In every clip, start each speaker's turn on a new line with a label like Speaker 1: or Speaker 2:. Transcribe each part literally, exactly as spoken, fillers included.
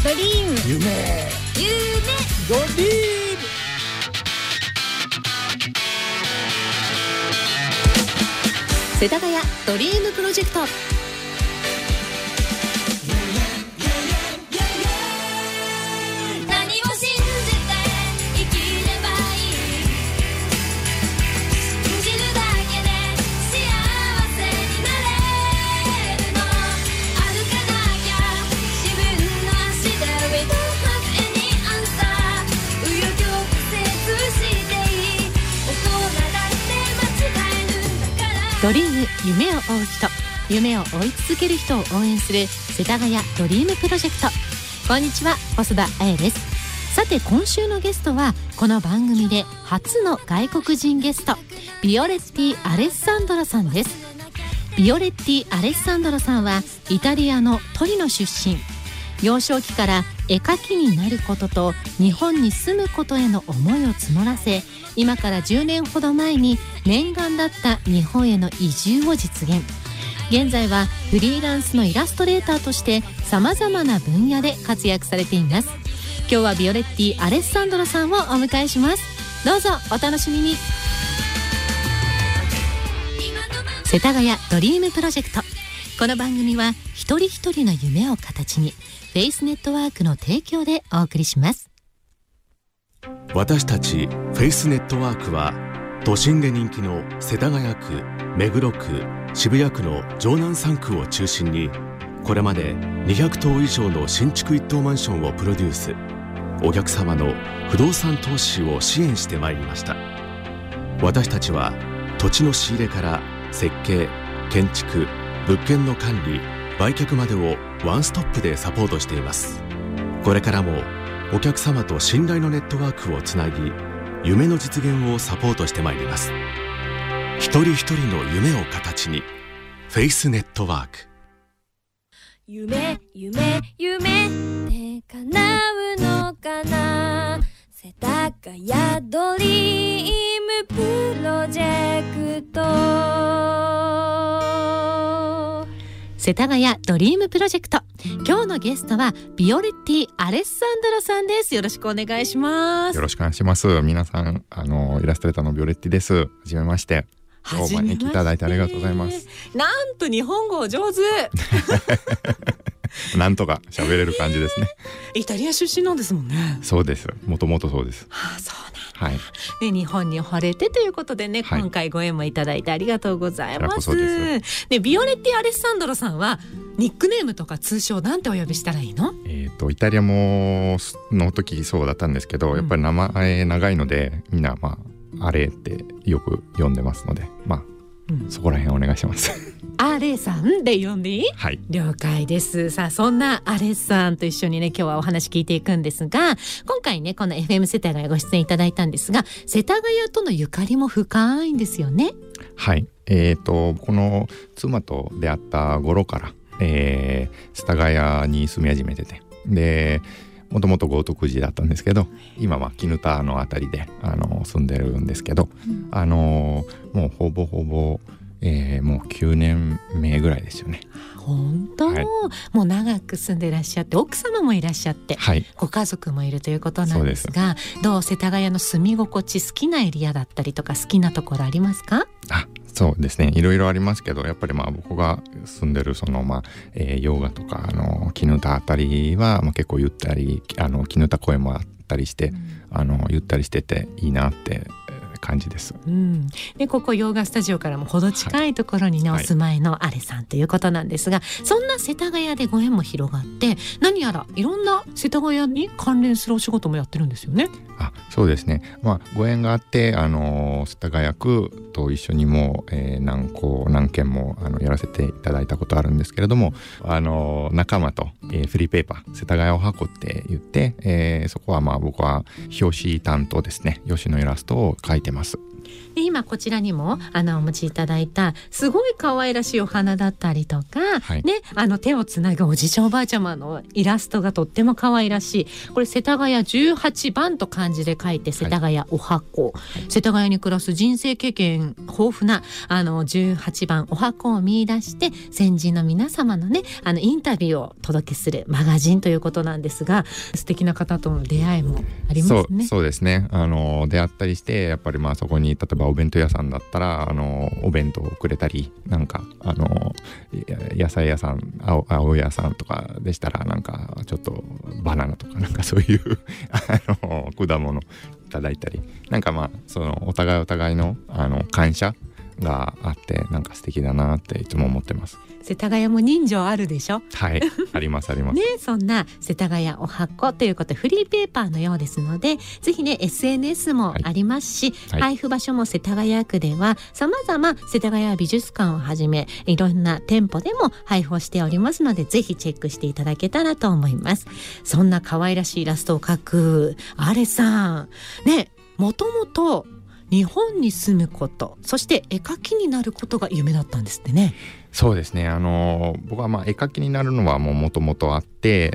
Speaker 1: ドリーム
Speaker 2: 夢
Speaker 1: 夢
Speaker 2: ドリーム
Speaker 1: 世田谷ドリームプロジェクト。何を信じて生きればいい、信じるだけで幸せになれるの、歩かなきゃ自分の足で We don't have any answer、 紆余曲折していい、大人だって間違えるんだから。ドリーム、夢を追う人、夢を追い続ける人を応援する世田谷ドリームプロジェクト。こんにちは、細田彩です。さて今週のゲストはこの番組で初の外国人ゲスト、ビオレッティ・アレッサンドロさんです。ビオレッティ・アレッサンドロさんはイタリアのトリノ出身。幼少期から絵描きになることと日本に住むことへの思いを募らせ、今からじゅうねんほど前に念願だった日本への移住を実現。現在はフリーランスのイラストレーターとしてさまざまな分野で活躍されています。今日はビオレッティ・アレッサンドロさんをお迎えします。どうぞお楽しみに。世田谷ドリームプロジェクト。この番組は一人一人の夢を形にフェイスネットワークの提供でお送りします。
Speaker 3: 私たちフェイスネットワークは都心で人気の世田谷区、目黒区、渋谷区の城南さん区を中心にこれまでにひゃく棟以上の新築一棟マンションをプロデュース、お客様の不動産投資を支援してまいりました。私たちは土地の仕入れから設計、建築、物件の管理、売却までをワンストップでサポートしています。これからもお客様と信頼のネットワークをつなぎ、夢の実現をサポートしてまいります。一人一人の夢を形にフェイスネットワーク。
Speaker 1: 夢夢夢って叶うのかな、世田谷ドリームプロジェクト。世田谷ドリームプロジェクト。今日のゲストはビオレッティ・アレッサンドロさんです。よろしくお願いします。
Speaker 4: よろしくお願いします。皆さん、あのイラストレーターのビオレッティです。はじめまして。お招きいただいてありがとうございます。
Speaker 1: なんと日本語お上手
Speaker 4: なんとか喋れる感じですね。
Speaker 1: イタリア出身なんですもんね。
Speaker 4: そうです。もともとそうです。
Speaker 1: はあ、そうなん
Speaker 4: はい、
Speaker 1: ね、日本に惚れてということでね、はい、今回ご縁もいただいてありがとうございます。
Speaker 4: で
Speaker 1: ビオレッティ・アレッサンドロさんはニックネームとか通称なんてお呼びしたらいいの？
Speaker 4: えーと、イタリアもの時そうだったんですけど、うん、やっぱり名前長いのでみんなまあアレってよく呼んでますので、まあ、うん、そこら辺お願いします
Speaker 1: アレさんで呼んでいい？
Speaker 4: はい、
Speaker 1: 了解です。さあそんなアレさんと一緒にね今日はお話聞いていくんですが、今回ねこの エフエム 世田谷ご出演いただいたんですが、世田谷とのゆかりも深いんですよね。
Speaker 4: はい、えーとこの妻と出会った頃から、えー、世田谷に住み始めてて、でもともと豪徳寺だったんですけど、今は絹田のあたりであの住んでるんですけど、うん、あのもうほぼほぼ、えー、もうきゅうねんめぐらいですよね。
Speaker 1: 本当、はい、もう長く住んでいらっしゃって、奥様もいらっしゃって、はい、ご家族もいるということなんですが、どう世田谷の住み心地、好きなエリアだったりとか好きなところありますか？
Speaker 4: あ、そうですね、いろいろありますけど、やっぱりまあ僕が住んでるそのまあ、えー、洋画とかあの絹田あたりは、まあ、結構ゆったり、あの絹田公園もあったりして、うん、あのゆったりしてていいなって感じです、
Speaker 1: うん、でここ洋画スタジオからもほど近いところにね、はい、お住まいのアレさんということなんですが、そんな世田谷でご縁も広がって、何やらいろんな世田谷に関連するお仕事もやってるんですよね。
Speaker 4: あ、そうですね、まあ、ご縁があって、あの世田谷区と一緒にも、えー、何個何件もあのやらせていただいたことあるんですけれども、あの仲間と、えー、フリーペーパー世田谷おはこって言って、えー、そこはまあ僕は表紙担当ですね、表紙のイラストを描いてます。
Speaker 5: で今こちらにもあのお持ちいただいたすごい可愛らしいお花だったりとか、
Speaker 4: はい
Speaker 5: ね、あの手をつなぐおじいちゃんおばあちゃまのイラストがとっても可愛らしい。これ世田谷じゅうはちばんと漢字で書いて世田谷お箱、はい、世田谷に暮らす人生経験豊富なあのじゅうはちばんお箱を見出して先人の皆様のねあのインタビューをお届けするマガジンということなんですが、素敵な方との出会いもありますね。
Speaker 4: そう、そうですね。あの出会ったりしてやっぱりまあそこに例えばお弁当屋さんだったらあのお弁当をくれたり、なんかあの野菜屋さん青青屋さんとかでしたらなんかちょっとバナナとかなんかそういうあの果物いただいたり、なんかまあそのお互いお互いのあの感謝があってなんか素敵だなっていつも思ってます。
Speaker 5: 世田谷も人情あるでしょ。
Speaker 4: はいありますあります
Speaker 5: ね、そんな世田谷お箱ということでフリーペーパーのようですので、ぜひね エスエヌエス もありますし、はい、配布場所も世田谷区では様々世田谷美術館をはじめいろんな店舗でも配布をしておりますので、ぜひチェックしていただけたらと思います。そんな可愛らしいイラストを描くアレさんね、もともと日本に住むこと、そして絵描きになることが夢だったんですってね。
Speaker 4: そうですね。あの僕はまあ絵描きになるのはもともとあって、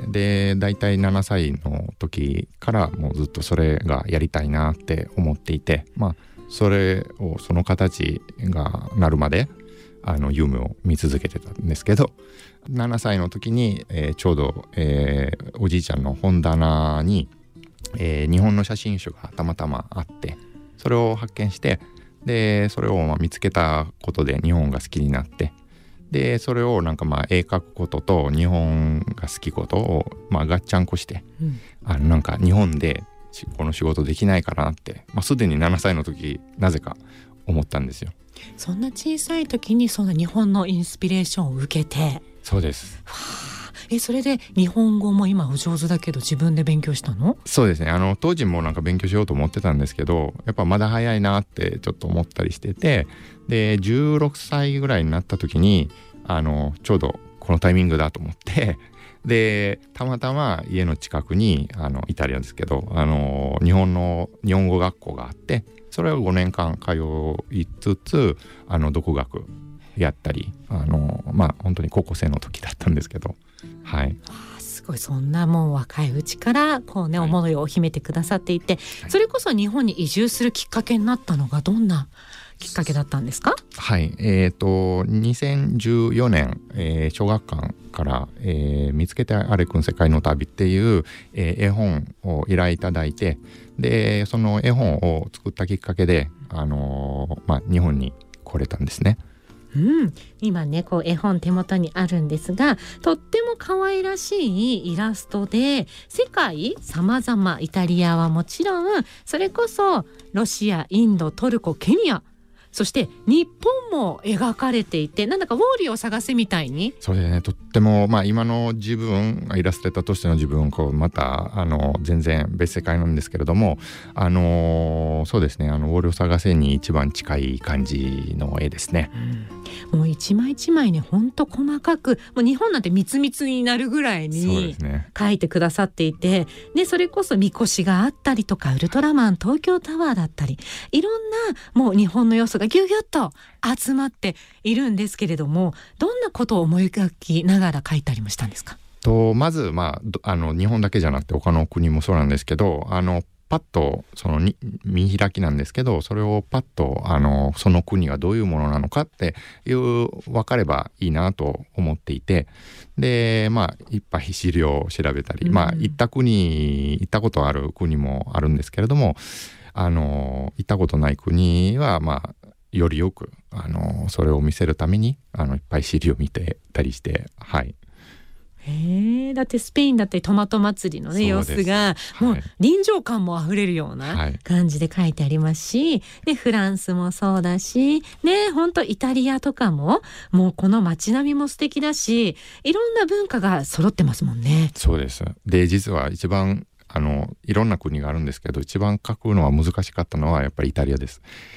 Speaker 4: でだいたいななさいの時からもうずっとそれがやりたいなって思っていて、まあそれをその形がなるまであの夢を見続けてたんですけど、ななさいの時に、えー、ちょうど、えー、おじいちゃんの本棚に、えー、日本の写真集がたまたまあって、それを発見して、でそれをまあ見つけたことで日本が好きになって、でそれをなんかまあ絵描くことと日本が好きことをまあガッチャンコして、うん、あのなんか日本でこの仕事できないかなって、まあ、すでにななさいの時なぜか思ったんですよ。
Speaker 5: そんな小さい時にその日本のインスピレーションを受けて。
Speaker 4: そうです。
Speaker 5: はあ、えそれで日本語も今お上手だけど自分で勉強したの？
Speaker 4: そうですね。あの当時もなんか勉強しようと思ってたんですけど、やっぱまだ早いなってちょっと思ったりしてて、でじゅうろくさいぐらいになった時にあのちょうどこのタイミングだと思ってでたまたま家の近くにあのイタリアですけどあの日本の日本語学校があって、それをごねんかん通いつつあの独学やったり、あのまあ本当に高校生の時だったんですけど、はい。
Speaker 5: すごい、そんなもう若いうちからこうね、はい、思いを秘めてくださっていて、はい、それこそ日本に移住するきっかけになったのがどんなきっかけだったんですか？
Speaker 4: はい、えーとにせんじゅうよねん、えー、小学館から、えー、見つけてあれくん世界の旅っていう、えー、絵本を依頼いただいて、でその絵本を作ったきっかけで、あのーまあ、日本に来れたんですね。
Speaker 5: うん、今ねこう絵本手元にあるんですが、とっても可愛らしいイラストで世界様々、イタリアはもちろん、それこそロシア、インド、トルコ、ケニア、そして日本も描かれていて、なんだかウォーリーを探せみたいに。
Speaker 4: そうですね。とっても、まあ、今の自分イラストレーターとしての自分こうまたあの全然別世界なんですけれども、あのそうですね、あのウォーリーを探せに一番近い感じの絵ですね。
Speaker 5: うん、もう一枚一枚ね、ほんと細かく、もう日本なんてみつみつになるぐらいに描いてくださっていて、でそれこそみこしがあったりとか、ウルトラマン東京タワーだったり、いろんなもう日本の要素がギュギュッと集まっているんですけれども、どんなことを思い描きながら描いたりもしたんですか？
Speaker 4: とまず、まあ、あの日本だけじゃなくて他の国もそうなんですけど、あのパッとそのに見開きなんですけど、それをパッとあのその国がどういうものなのかっていう分かればいいなと思っていて、でまあいっぱい資料を調べたり、うん、まあ行った国行ったことある国もあるんですけれども、あの行ったことない国はまあよりよくあのそれを見せるためにあのいっぱい資料を見てたりして、はい。
Speaker 5: へー、だってスペインだってトマト祭りのね様子が、はい、もう臨場感もあふれるような感じで書いてありますし、はい、でフランスもそうだしね、本当イタリアとかももうこの街並みも素敵だし、いろんな文化が揃ってますもんね。
Speaker 4: そうです。で実は一番あのいろんな国があるんですけど、一番書くのは難しかったのはやっぱりイタリアです。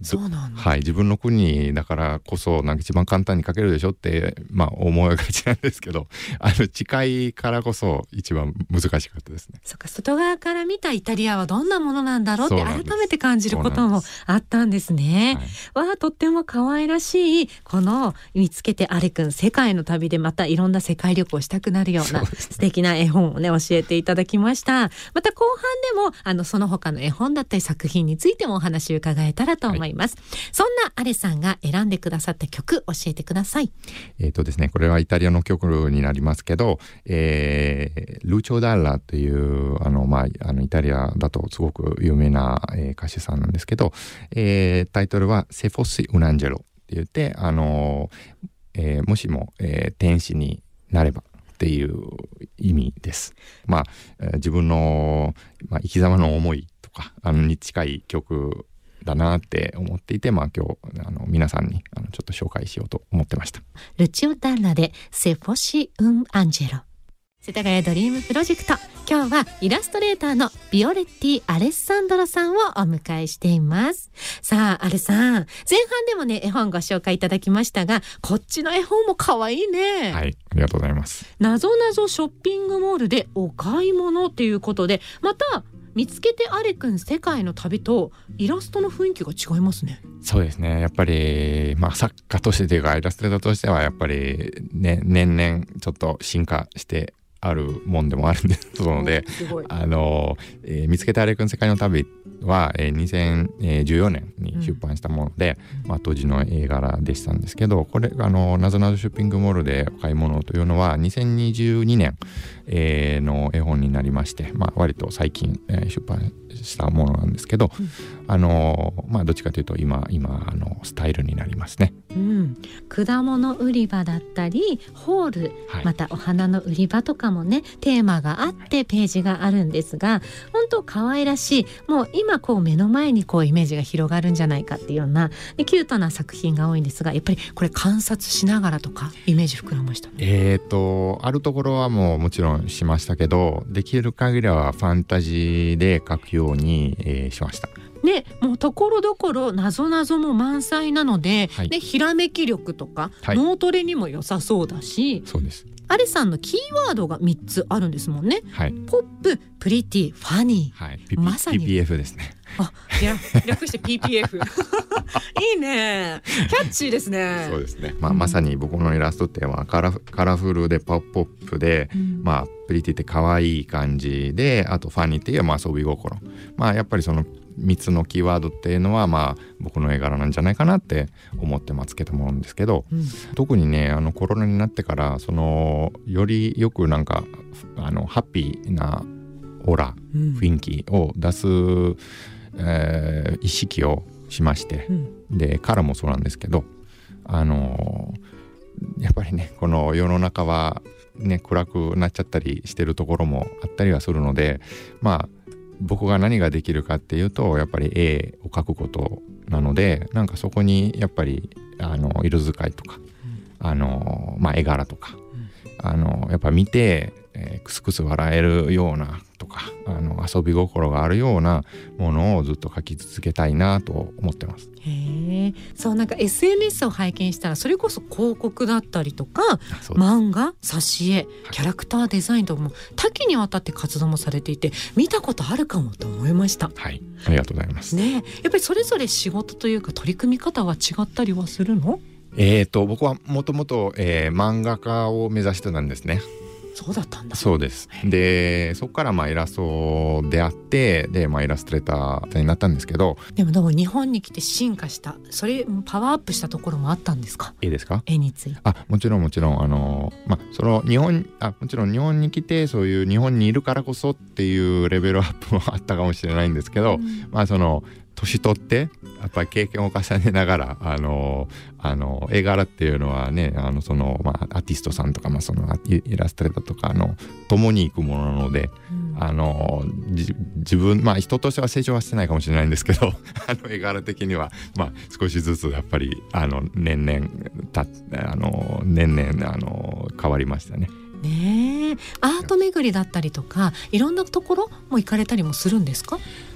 Speaker 5: そうなんだ。
Speaker 4: はい、自分の国だからこそなんか一番簡単に描けるでしょって、まあ、思いがちなんですけど、あの近いからこそ一番難しかったですね。
Speaker 5: そっか、外側から見たイタリアはどんなものなんだろうって改
Speaker 4: そうなんです
Speaker 5: めて感じることもあったんですね。
Speaker 4: はい、
Speaker 5: わあ、とっても可愛らしいこの見つけてあれくん世界の旅でまたいろんな世界旅行したくなるような素敵な絵本をね教えていただきました。また後半でもあのその他の絵本だったり作品についてもお話を伺えたらと思います。はい、そんなアレさんが選んでくださった曲教えてください。
Speaker 4: えっとですね、これはイタリアの曲になりますけど、えー、ルチョ・ダッラというあの、まあ、あのイタリアだとすごく有名な、えー、歌手さんなんですけど、えー、タイトルはSe fossi un angeloって言って、あの、えー、もしも、えー、天使になればっていう意味です。まあ、えー、自分の、まあ、生き様の思いとかあのに近い曲だなって思っていて、まあ今日あの皆さんにあのちょっと紹介しようと思ってました。
Speaker 5: ルチオ・ダッラでSe fossi un angelo。世田谷ドリームプロジェクト、今日はイラストレーターのビオレッティ・アレッサンドロさんをお迎えしています。さあ、アレさん、前半でもね絵本ご紹介いただきましたが、こっちの絵本も可愛いね。
Speaker 4: はい、ありがとうございます。
Speaker 5: なぞなぞショッピングモールでお買い物ということで、また見つけてあれくん世界の旅とイラストの雰囲気が違いますね。
Speaker 4: そうですね、やっぱり、まあ、作家としてというかイラストレーターとしてはやっぱり、ね、年々ちょっと進化してあるもんでもあるんですので、あの、えー、見つけてあれくん世界の旅は、えー、にせんじゅうよねんに出版したもので、うん、まあ、当時の絵柄でしたんですけど、これあのなぞなぞショッピングモールでお買い物というのはにせんにじゅうにねん、えー、の絵本になりまして、まあ、割と最近、えー、出版したものなんですけど、うん、あのまあどっちかというと今今あのスタイルになりますね。
Speaker 5: うん、果物売り場だったりホール、はい、またお花の売り場とかもねテーマがあってページがあるんですが、本当可愛らしい、もう今こう目の前にこうイメージが広がるんじゃないかっていうようなキュートな作品が多いんですが、やっぱりこれ観察しながらとかイメージ膨らましたね。
Speaker 4: えーとあるところはもうもちろんしましたけど、できる限りはファンタジーで描くように、えー、しました
Speaker 5: ね。もうところどころなぞなぞも満載なので、はい、でひらめき力とか、はい、脳トレにも良さそうだし、
Speaker 4: そうです。
Speaker 5: アレさんのキーワードがみっつあるんですもんね。
Speaker 4: はい、
Speaker 5: ポップ、プリティ、ファニー、
Speaker 4: はい、ピピまさに ピーピーエフ ですね。
Speaker 5: あ、いや略して ピーピーエフ いいね、キャッチーですね。
Speaker 4: そうですね、まあ、まさに僕のイラストってはカラフ、カラフルでポップで、うん、まあプリティって可愛い感じで、あとファニーっていうまあ遊び心、まあやっぱりそのみっつのキーワードっていうのはまあ僕の絵柄なんじゃないかなって思ってまつけたものなんですけど、うん、特にねあのコロナになってからそのよりよくなんかあのハッピーなオーラ、うん、雰囲気を出す、えー、意識をしまして、うん、でカラーもそうなんですけど、あのー、やっぱりねこの世の中はね暗くなっちゃったりしてるところもあったりはするので、まあ僕が何ができるかっていうとやっぱり絵を描くことなので、なんかそこにやっぱりあの色使いとか、うん、あのまあ絵柄とか、うん、あのやっぱ見て、えー、クスクス笑えるようなとか、あの遊び心があるようなものをずっと描き続けたいなと思ってます。
Speaker 5: へえ、そうなんか エスエヌエス を拝見したらそれこそ広告だったりとか漫画、挿絵、キャラクターデザインとも多岐にわたって活動もされていて見たことあるかもと思いました。
Speaker 4: はい、ありがとうございます
Speaker 5: ね。やっぱりそれぞれ仕事というか取り組み方は違ったりはするの？
Speaker 4: えーと僕はもともと漫画家を目指してたんですね。
Speaker 5: そうだったんだ。
Speaker 4: そうです。でそこからまあイラストであってで、まあ、イラストレーターになったんですけど、
Speaker 5: でもどうも日本に来て進化したそれパワーアップしたところもあったんですか？
Speaker 4: いいですか？
Speaker 5: 絵について。
Speaker 4: あ、もちろんもちろんあのまあその日本あもちろん日本に来てそういう日本にいるからこそっていうレベルアップもあったかもしれないんですけど、うん、まあその年取ってやっぱり経験を重ねながらあのあの絵柄っていうのはねあのその、まあ、アーティストさんとか、まあ、そのイラストレーターとかの共に行くものなので、うん、あの自分まあ人としては成長はしてないかもしれないんですけどあの絵柄的には、まあ、少しずつやっぱりあの年々たあの年々あの変わりましたね。
Speaker 5: ねえ、アート巡りだったりとかいろんなところも行かれたりもするんですか？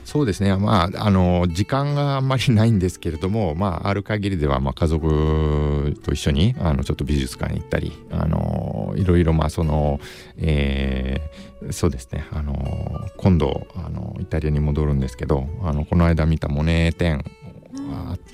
Speaker 4: そうですね、まあ、あの時間があんまりないんですけれども、まあ、ある限りでは、まあ、家族と一緒にあのちょっと美術館に行ったり、あのいろいろ、まあそのえー、そうですね、あの今度あのイタリアに戻るんですけど、あのこの間見たモネ展があって、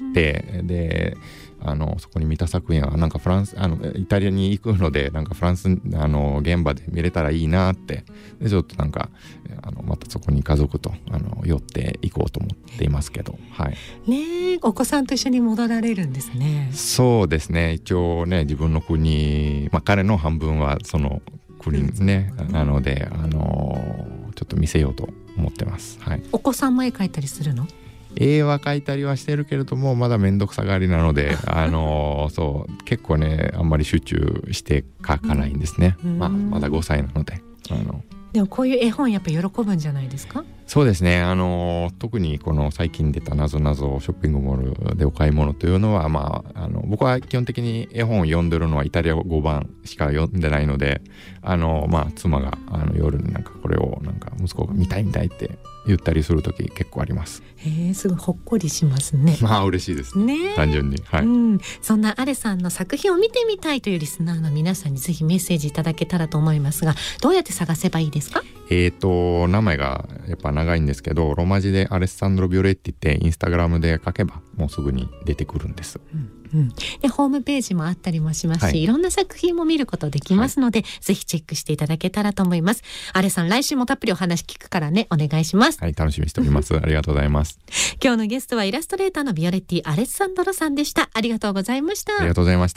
Speaker 4: うん、であのそこに見た作品はなんかフランスあのイタリアに行くので、なんかフランスあの現場で見れたらいいなって、でちょっとなんかあのまたそこに家族とあの寄っていこうと思っていますけど、はい、
Speaker 5: ねえ、お子さんと一緒に戻られるんですね。
Speaker 4: そうですね、一応ね自分の国、まあ、彼の半分はその国ね、うん、なのであのちょっと見せようと思ってます、はい、
Speaker 5: お子さんも絵描いたりするの？
Speaker 4: 絵は描いたりはしてるけれども、まだ面倒くさがりなのであのそう結構ねあんまり集中して描かないんですね、うん、まあ、まだごさいなので。あの
Speaker 5: でもこういう絵本やっぱ喜ぶんじゃないですか？
Speaker 4: そうですね、あの特にこの最近出たなぞなぞショッピングモールでお買い物というのは、まあ、あの僕は基本的に絵本を読んでるのはイタリア語版しか読んでないので、あの、まあ、妻があの夜になんかこれをなんか息子が見たい見たいって言ったりする時結構あります。
Speaker 5: へえ、すごいほっこりしますね。
Speaker 4: まあ嬉しいですね、単純に、はい、うん、
Speaker 5: そんなアレさんの作品を見てみたいというリスナーの皆さんにぜひメッセージいただけたらと思いますが、どうやって探せばいいですか？
Speaker 4: えーと名前がやっぱ長いんですけど、ローマ字でアレッサンドロ・ビオレッティってインスタグラムで書けばもうすぐに出てくるんです、
Speaker 5: うんうん、でホームページもあったりもしますし、はい、いろんな作品も見ることできますので、はい、ぜひチェックしていただけたらと思います。アレさん、来週もたっぷりお話聞くからね、お願いします。
Speaker 4: はい、楽しみにしておりますありがとうございます。
Speaker 5: 今日のゲストはイラストレーターのビオレッティ・アレッサンドロさんでした。ありがとうございました。
Speaker 4: ありがとうございました。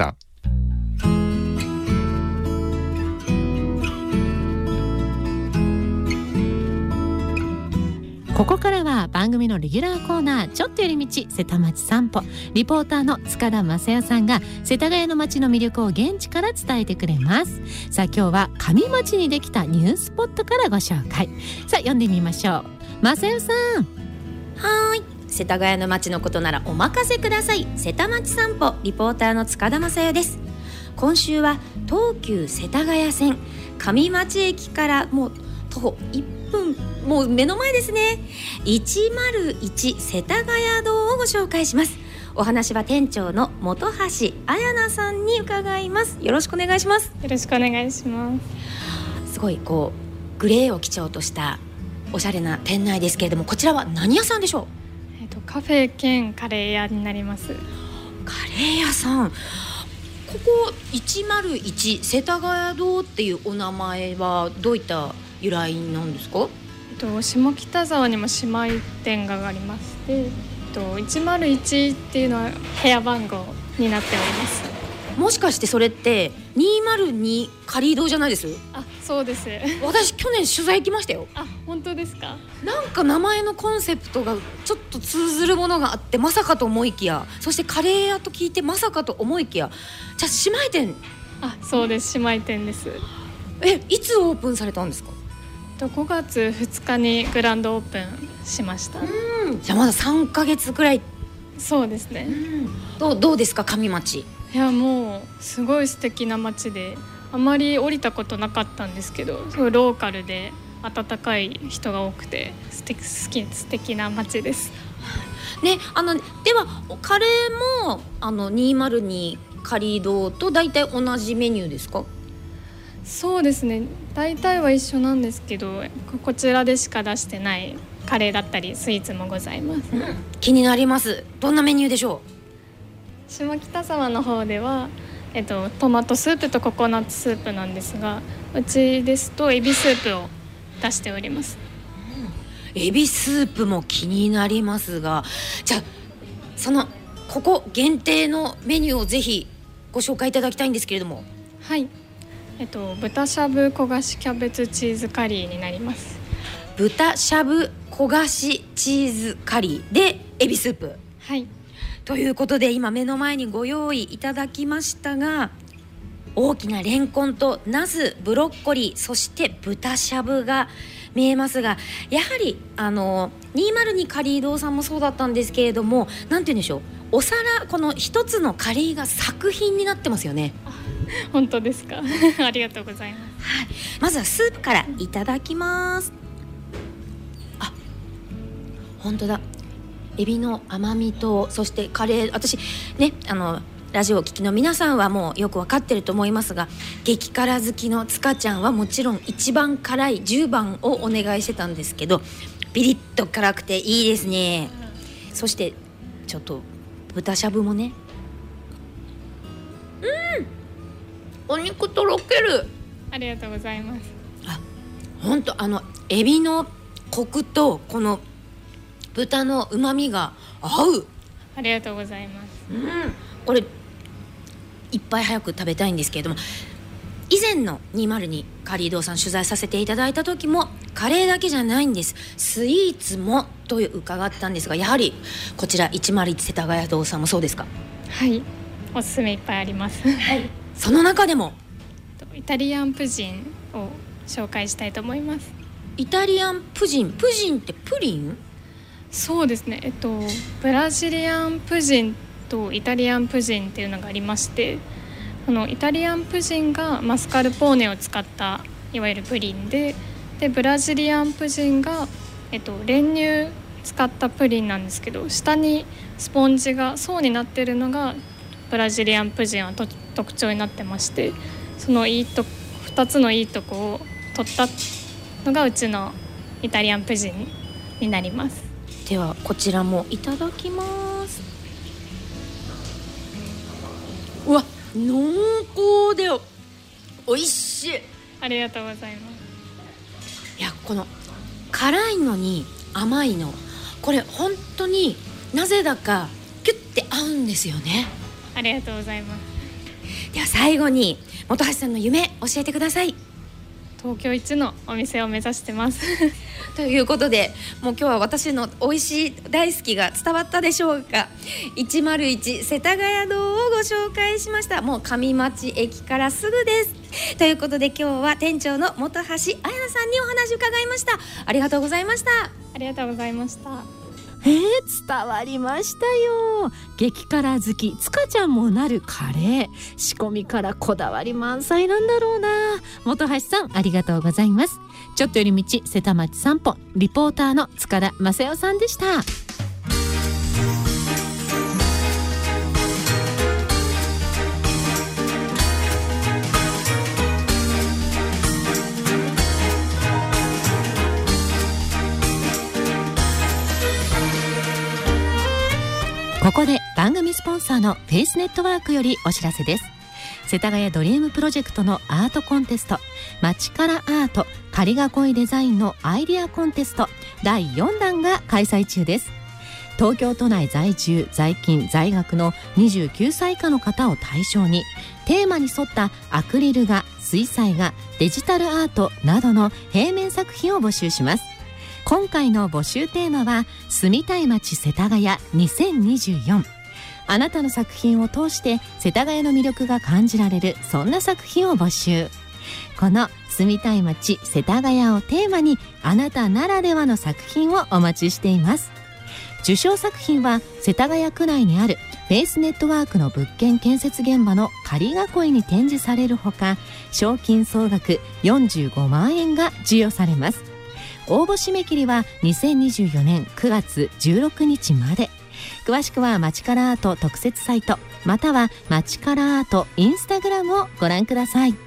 Speaker 5: ここからは番組のレギュラーコーナー、ちょっと寄り道瀬田町散歩、リポーターの塚田雅代さんが世田谷の街の魅力を現地から伝えてくれます。さあ今日は上町にできたニュースポットからご紹介。さあ読んでみましょう。雅代さん。
Speaker 6: はーい、世田谷の街のことならお任せください。瀬田町散歩リポーターの塚田雅代です。今週は東急世田谷線上町駅からもう徒歩いっぷん、もう目の前ですね。いちまるいち世田谷堂をご紹介します。お話は店長の本橋彩奈さんに伺います。よろしくお願いします。
Speaker 7: よろしくお願いします。
Speaker 6: すごいこうグレーを基調としたおしゃれな店内ですけれども、こちらは何屋さんでしょう？
Speaker 7: えっと、カフェ兼カレー屋になります。
Speaker 6: カレー屋さん、ここいちまるいち世田谷堂っていうお名前はどういった由来なんですか？
Speaker 7: えっと、下北沢にも姉妹店がありまして、えっと、いちまるいちっていうのは部屋番号になっております。
Speaker 6: もしかしてそれってにまるにカリー堂じゃないです？
Speaker 7: あ、そうです。
Speaker 6: 私去年取材行きましたよ。
Speaker 7: あ、本当ですか？
Speaker 6: なんか名前のコンセプトがちょっと通ずるものがあって、まさかと思いきや、そしてカレー屋と聞いてまさかと思いきや、じゃあ姉妹店？
Speaker 7: あ、そうです、姉妹店です。
Speaker 6: え、いつオープンされたんですか？
Speaker 7: ごがつふつかにグランドオープンしました。
Speaker 6: うん、じゃあまださんかげつくらい。
Speaker 7: そうですね。
Speaker 6: うん、どう、どうですか上町？
Speaker 7: いや、もうすごい素敵な街で、あまり降りたことなかったんですけど、すごいローカルで温かい人が多くて素敵、好き、素敵な街です
Speaker 6: ね。あのではカレーもあのにまるにカリー堂と大体同じメニューですか？
Speaker 7: そうですね、大体は一緒なんですけど、こちらでしか出してないカレーだったりスイーツもございます、うん、
Speaker 6: 気になります。どんなメニューでしょ
Speaker 7: う？下北沢の方では、えっと、トマトスープとココナッツスープなんですが、うちですとエビスープを出しております、
Speaker 6: うん、エビスープも気になりますが、じゃあそのここ限定のメニューをぜひご紹介いただきたいんですけれども。
Speaker 7: はい、えっと、豚しゃぶ焦がしキャベツチーズカリーになります。
Speaker 6: 豚しゃぶ焦がしチーズカリーでエビスープ。
Speaker 7: はい、
Speaker 6: ということで今目の前にご用意いただきましたが、大きなレンコンとナス、ブロッコリー、そして豚しゃぶが見えますが、やはりあのにまるにカリー堂さんもそうだったんですけれども、なんて言うんでしょう、お皿、この一つのカリーが作品になってますよね。
Speaker 7: 本当ですか？ありがとうございます、
Speaker 6: はい、まずはスープからいただきます。あ、 本当だ、エビの甘みと、そしてカレー、私ね、あのラジオを聴きの皆さんはもうよく分かってると思いますが、激辛好きの塚ちゃんはもちろん一番辛いじゅうばんをお願いしてたんですけど、ピリッと辛くていいですね。そしてちょっと豚しゃぶもね、うん、お肉とろける。
Speaker 7: ありがとうございます。
Speaker 6: あ、本当あのエビのコクとこの豚の旨味が合う。
Speaker 7: ありがとうございます。
Speaker 6: うん、これいっぱい早く食べたいんですけれども、以前のにまるにカリー堂さん取材させていただいた時もカレーだけじゃないんです、スイーツもと伺ったんですが、やはりこちらいちまるいち世田谷堂さんもそうですか？
Speaker 7: はい、おすすめいっぱいあります、
Speaker 6: はい、その中でも
Speaker 7: イタリアンプジンを紹介したいと思います。
Speaker 6: イタリアンプジン、プジンってプリン？
Speaker 7: そうですね、えっとブラジリアンプジンとイタリアンプジンっていうのがありまして、あのイタリアンプジンがマスカルポーネを使ったいわゆるプリンで、でブラジリアンプジンが、えっと、練乳使ったプリンなんですけど、下にスポンジが層になっているのがブラジリアンプジンはと特徴になってまして、そのいいとふたつのいいとこを取ったのがうちのイタリアンプジンになります。
Speaker 6: ではこちらもいただきます。うわ、濃厚で美味しい。
Speaker 7: ありがとうございます。
Speaker 6: いや、この辛いのに甘いの、これ本当になぜだかキュッて合うんですよね。
Speaker 7: ありがとうございます。
Speaker 6: では最後に本橋さんの夢教えてください。
Speaker 7: 東京一のお店を目指してます
Speaker 6: ということで、もう今日は私の美味しい大好きが伝わったでしょうか。いちまるいち世田谷堂をご紹介しました。もう上町駅からすぐです。ということで今日は店長の本橋彩菜さんにお話を伺いました。ありがとうございました。
Speaker 7: ありがとうございました。
Speaker 5: えー、伝わりましたよ。激辛好き塚ちゃんもなるカレー、仕込みからこだわり満載なんだろうな。本橋さんありがとうございます。ちょっと寄り道瀬田町散歩、リポーターの塚田正代さんでした。ここで番組スポンサーのフェイスネットワークよりお知らせです。世田谷ドリームプロジェクトのアートコンテスト、街からアート仮囲いデザインのアイデアコンテストだいよんだんが開催中です。東京都内在住在勤在学のにじゅうきゅうさい以下の方を対象に、テーマに沿ったアクリル画、水彩画、デジタルアートなどの平面作品を募集します。今回の募集テーマは住みたい街世田谷にせんにじゅうよん。あなたの作品を通して世田谷の魅力が感じられる、そんな作品を募集。この住みたい街世田谷をテーマに、あなたならではの作品をお待ちしています。受賞作品は世田谷区内にあるフェイスネットワークの物件建設現場の仮囲いに展示されるほか、賞金総額よんじゅうごまんえんが授与されます。応募締め切りはにせんにじゅうよねんくがつじゅうろくにちまで。詳しくは街からアート特設サイト、または街からアートインスタグラムをご覧ください。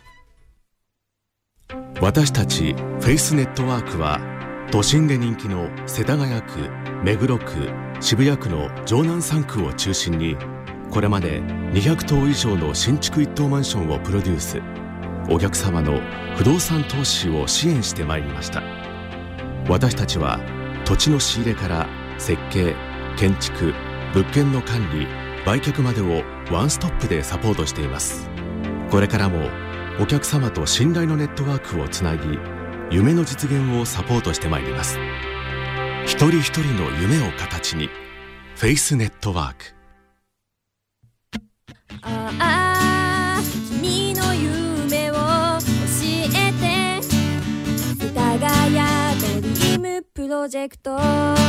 Speaker 3: 私たちフェイスネットワークは、都心で人気の世田谷区、目黒区、渋谷区の城南さんくを中心に、これまでにひゃくとう以上の新築一棟マンションをプロデュース、お客様の不動産投資を支援してまいりました。私たちは土地の仕入れから設計、建築、物件の管理、売却までをワンストップでサポートしています。これからもお客様と信頼のネットワークをつなぎ、夢の実現をサポートしてまいります。一人一人の夢を形に、フェイスネットワーク。
Speaker 1: ああ、君の夢を教えて、世田谷ドリームプロジェクト。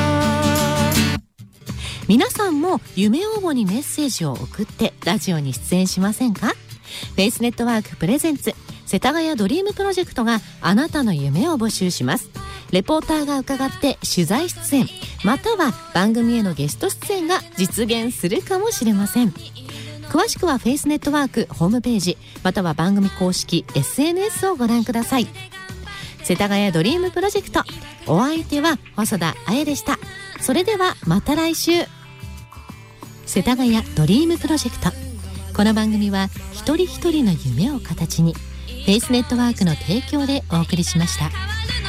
Speaker 5: 皆さんも夢応募にメッセージを送ってラジオに出演しませんか？フェイスネットワークプレゼンツ世田谷ドリームプロジェクトがあなたの夢を募集します。レポーターが伺って取材出演、 または番組へのゲスト出演が実現するかもしれません。詳しくはフェイスネットワークホームページまたは番組公式 エスエヌエス をご覧ください。世田谷ドリームプロジェクト、お相手は細田彩でした。それではまた来週。世田谷ドリームプロジェクト、この番組は一人一人の夢を形にフェイスネットワークの提供でお送りしました。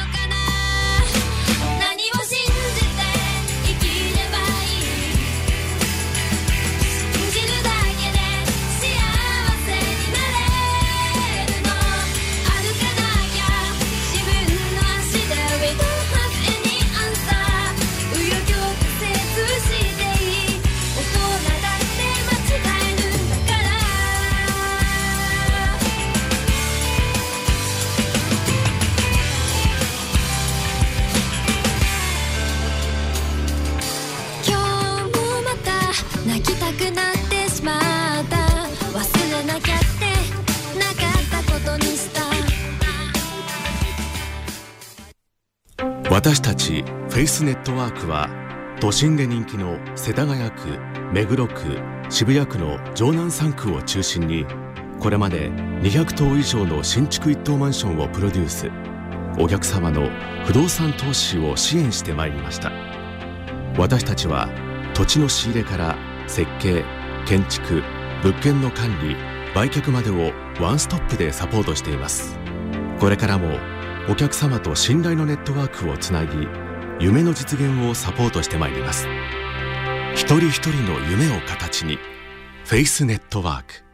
Speaker 3: 私たちフェイスネットワークは都心で人気の世田谷区、目黒区、渋谷区の城南さん区を中心にこれまでにひゃく棟以上の新築一棟マンションをプロデュース、お客様の不動産投資を支援してまいりました。私たちは土地の仕入れから設計、建築、物件の管理、売却までをワンストップでサポートしています。これからもお客様と信頼のネットワークをつなぎ、夢の実現をサポートしてまいります。一人一人の夢を形に、フェイスネットワーク。